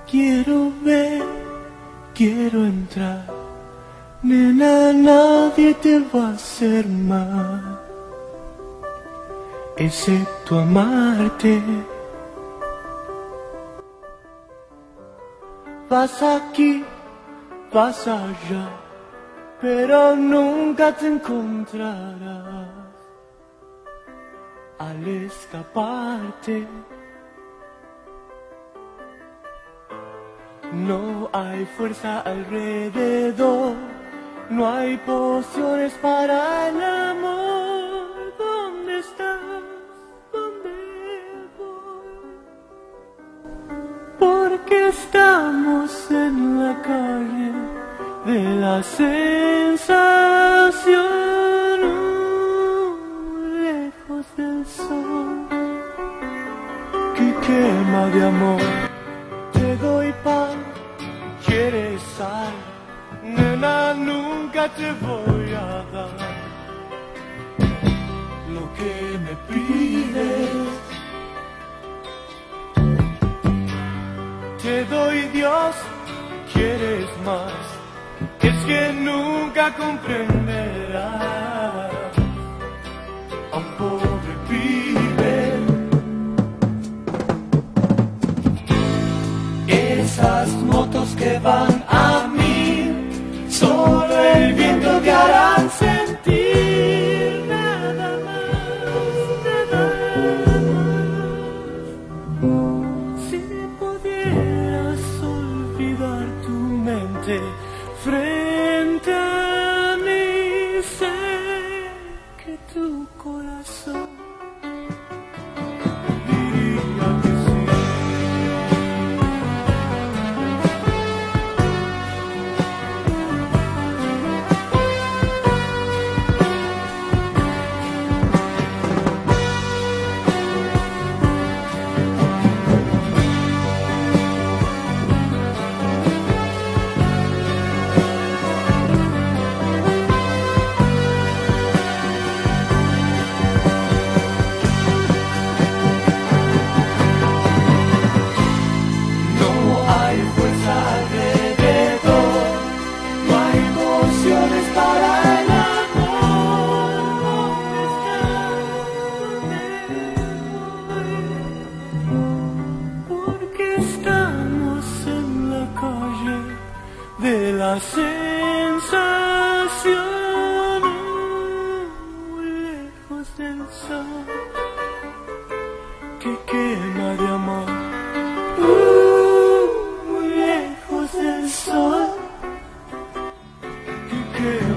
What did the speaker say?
Quiero ver, quiero entrar. Nena, nadie te va a hacer mal, excepto amarte. Vas aquí, vas allá, pero nunca te encontrarás al escaparte. No hay fuerza alrededor, no hay pociones para el amor. ¿Dónde estás? ¿Dónde voy? Porque estamos en la calle de la sensación, lejos del sol que quema de amor. Te doy pan, quieres sal, nena, nunca te voy a dar lo que me pides. Te doy Dios, quieres más, es que nunca comprenderás a un pobre pibe. Esas motos que van a mí, solo el viento te harán sentir, nada más, nada más. Si pudieras olvidar tu mente frente a mí, sé que tu corazón diría que sí. De la sensación, muy lejos del sol que quema de amor, muy lejos del sol que quema.